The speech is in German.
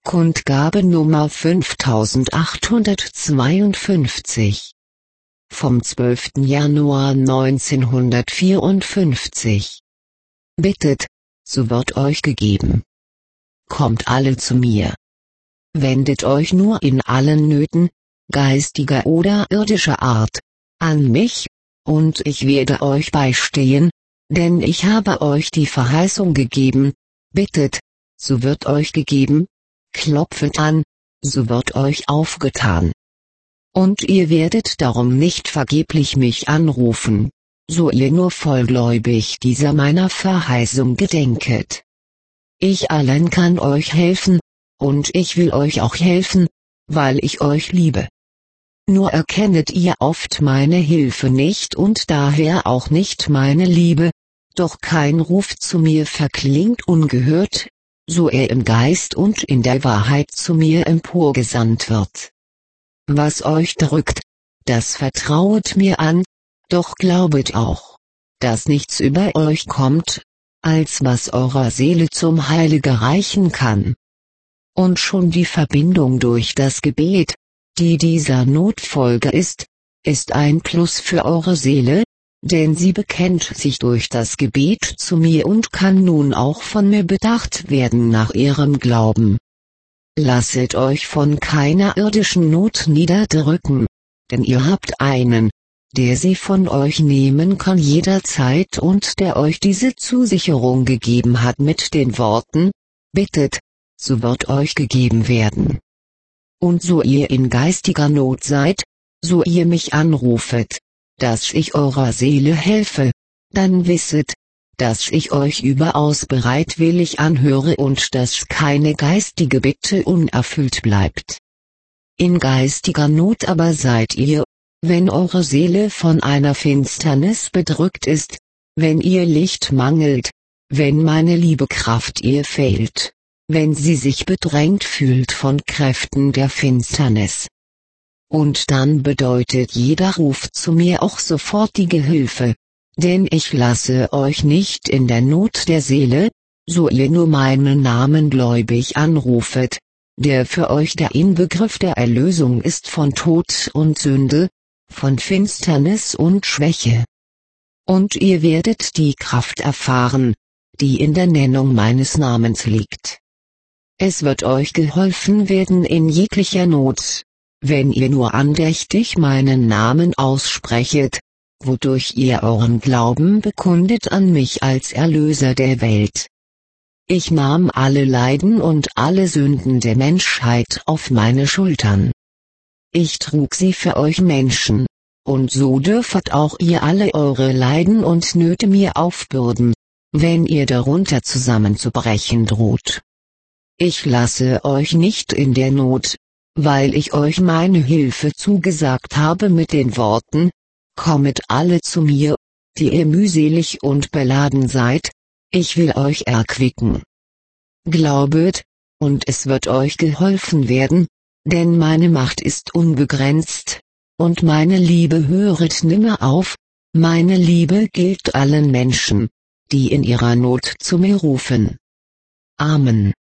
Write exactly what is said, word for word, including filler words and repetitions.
Kundgabe Nummer fünftausendachthundertzweiundfünfzig vom zwölften Januar neunzehnhundertvierundfünfzig. Bittet, so wird euch gegeben. Kommt alle zu mir. Wendet euch nur in allen Nöten, geistiger oder irdischer Art, an mich, und ich werde euch beistehen, denn ich habe euch die Verheißung gegeben: bittet, so wird euch gegeben, klopfet an, so wird euch aufgetan. Und ihr werdet darum nicht vergeblich mich anrufen, so ihr nur vollgläubig dieser meiner Verheißung gedenket. Ich allein kann euch helfen, und ich will euch auch helfen, weil ich euch liebe. Nur erkennet ihr oft meine Hilfe nicht und daher auch nicht meine Liebe, doch kein Ruf zu mir verklingt ungehört, so er im Geist und in der Wahrheit zu mir emporgesandt wird. Was euch drückt, das vertrauet mir an, doch glaubet auch, dass nichts über euch kommt, als was eurer Seele zum Heile gereichen kann. Und schon die Verbindung durch das Gebet, die dieser Notfolge ist, ist ein Plus für eure Seele, denn sie bekennt sich durch das Gebet zu mir und kann nun auch von mir bedacht werden nach ihrem Glauben. Lasset euch von keiner irdischen Not niederdrücken, denn ihr habt einen, der sie von euch nehmen kann jederzeit und der euch diese Zusicherung gegeben hat mit den Worten: bittet, so wird euch gegeben werden. Und so ihr in geistiger Not seid, so ihr mich anrufet, dass ich eurer Seele helfe, dann wisset, dass ich euch überaus bereitwillig anhöre und dass keine geistige Bitte unerfüllt bleibt. In geistiger Not aber seid ihr, wenn eure Seele von einer Finsternis bedrückt ist, wenn ihr Licht mangelt, wenn meine Liebekraft ihr fehlt, wenn sie sich bedrängt fühlt von Kräften der Finsternis. Und dann bedeutet jeder Ruf zu mir auch sofortige Hilfe, denn ich lasse euch nicht in der Not der Seele, so ihr nur meinen Namen gläubig anrufet, der für euch der Inbegriff der Erlösung ist von Tod und Sünde, von Finsternis und Schwäche. Und ihr werdet die Kraft erfahren, die in der Nennung meines Namens liegt. Es wird euch geholfen werden in jeglicher Not, wenn ihr nur andächtig meinen Namen aussprechet, wodurch ihr euren Glauben bekundet an mich als Erlöser der Welt. Ich nahm alle Leiden und alle Sünden der Menschheit auf meine Schultern. Ich trug sie für euch Menschen, und so dürfet auch ihr alle eure Leiden und Nöte mir aufbürden, wenn ihr darunter zusammenzubrechen droht. Ich lasse euch nicht in der Not, weil ich euch meine Hilfe zugesagt habe mit den Worten: kommet alle zu mir, die ihr mühselig und beladen seid, ich will euch erquicken. Glaubet, und es wird euch geholfen werden, denn meine Macht ist unbegrenzt, und meine Liebe höret nimmer auf, meine Liebe gilt allen Menschen, die in ihrer Not zu mir rufen. Amen.